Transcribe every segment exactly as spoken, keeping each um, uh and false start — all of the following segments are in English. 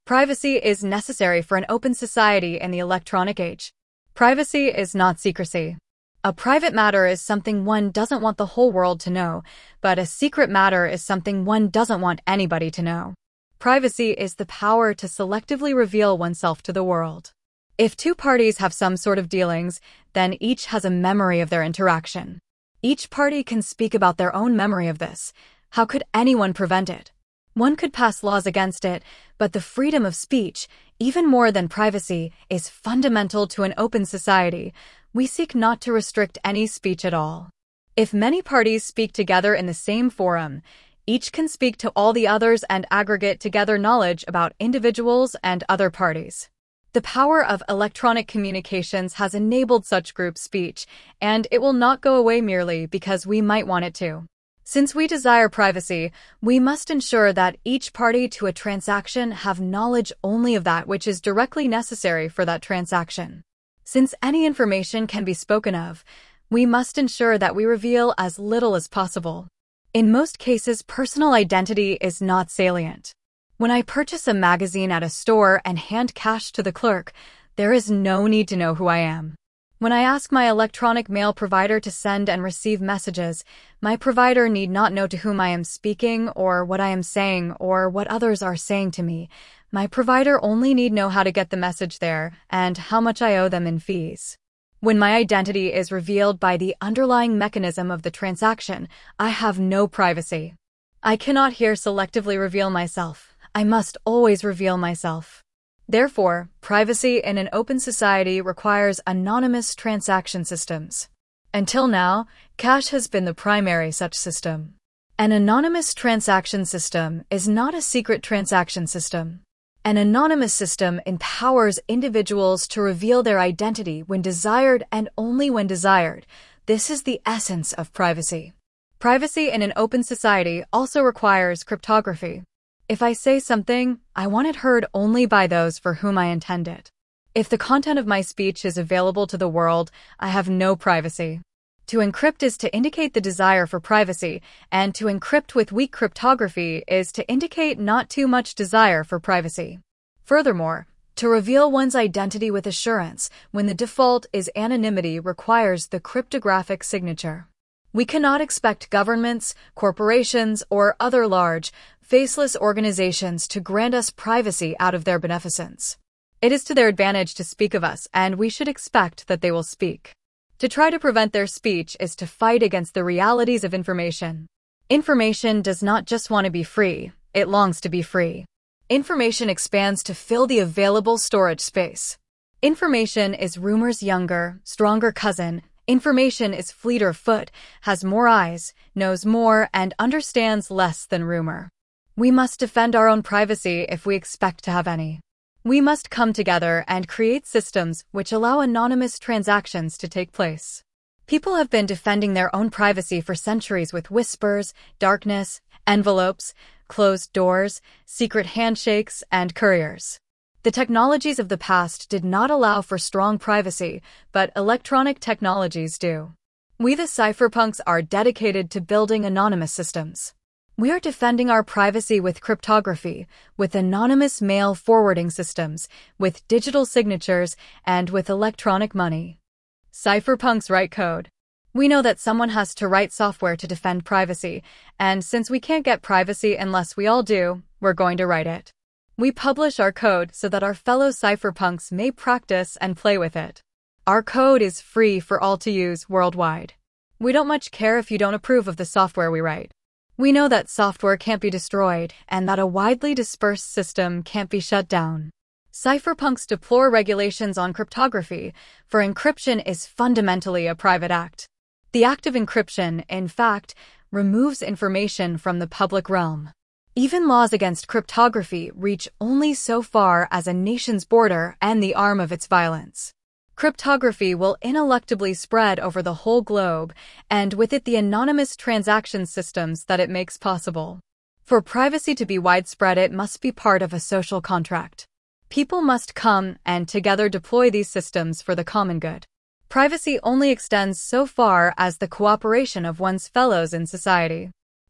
Privacy is necessary for an open society in the electronic age. Privacy is not secrecy. A private matter is something one doesn't want the whole world to know, but a secret matter is something one doesn't want anybody to know. Privacy is the power to selectively reveal oneself to the world. If two parties have some sort of dealings, then each has a memory of their interaction. Each party can speak about their own memory of this. How could anyone prevent it? One could pass laws against it, but the freedom of speech, even more than privacy, is fundamental to an open society. We seek not to restrict any speech at all. If many parties speak together in the same forum, each can speak to all the others and aggregate together knowledge about individuals and other parties. The power of electronic communications has enabled such group speech, and it will not go away merely because we might want it to. Since we desire privacy, we must ensure that each party to a transaction have knowledge only of that which is directly necessary for that transaction. Since any information can be spoken of, we must ensure that we reveal as little as possible. In most cases, personal identity is not salient. When I purchase a magazine at a store and hand cash to the clerk, there is no need to know who I am. When I ask my electronic mail provider to send and receive messages, my provider need not know to whom I am speaking or what I am saying or what others are saying to me. My provider only need know how to get the message there and how much I owe them in fees. When my identity is revealed by the underlying mechanism of the transaction, I have no privacy. I cannot here selectively reveal myself. I must always reveal myself. Therefore, privacy in an open society requires anonymous transaction systems. Until now, cash has been the primary such system. An anonymous transaction system is not a secret transaction system. An anonymous system empowers individuals to reveal their identity when desired and only when desired. This is the essence of privacy. Privacy in an open society also requires cryptography. If I say something, I want it heard only by those for whom I intend it. If the content of my speech is available to the world, I have no privacy. To encrypt is to indicate the desire for privacy, and to encrypt with weak cryptography is to indicate not too much desire for privacy. Furthermore, to reveal one's identity with assurance when the default is anonymity requires the cryptographic signature. We cannot expect governments, corporations, or other large, faceless organizations to grant us privacy out of their beneficence. It is to their advantage to speak of us, and we should expect that they will speak. To try to prevent their speech is to fight against the realities of information. Information does not just want to be free, it longs to be free. Information expands to fill the available storage space. Information is rumor's younger, stronger cousin. Information is fleeter foot, has more eyes, knows more, and understands less than rumor. We must defend our own privacy if we expect to have any. We must come together and create systems which allow anonymous transactions to take place. People have been defending their own privacy for centuries with whispers, darkness, envelopes, closed doors, secret handshakes, and couriers. The technologies of the past did not allow for strong privacy, but electronic technologies do. We the cypherpunks are dedicated to building anonymous systems. We are defending our privacy with cryptography, with anonymous mail forwarding systems, with digital signatures, and with electronic money. Cypherpunks write code. We know that someone has to write software to defend privacy, and since we can't get privacy unless we all do, we're going to write it. We publish our code so that our fellow cypherpunks may practice and play with it. Our code is free for all to use worldwide. We don't much care if you don't approve of the software we write. We know that software can't be destroyed and that a widely dispersed system can't be shut down. Cypherpunks deplore regulations on cryptography, for encryption is fundamentally a private act. The act of encryption, in fact, removes information from the public realm. Even laws against cryptography reach only so far as a nation's border and the arm of its violence. Cryptography will ineluctably spread over the whole globe, and with it the anonymous transaction systems that it makes possible. For privacy to be widespread, it must be part of a social contract. People must come and together deploy these systems for the common good. Privacy only extends so far as the cooperation of one's fellows in society.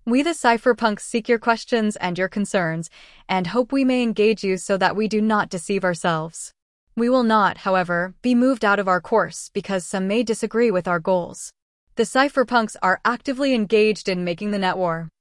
We the cypherpunks seek your questions and your concerns, and hope we may engage you so that we do not deceive ourselves. We will not, however, be moved out of our course because some may disagree with our goals. The cypherpunks are actively engaged in making the net war.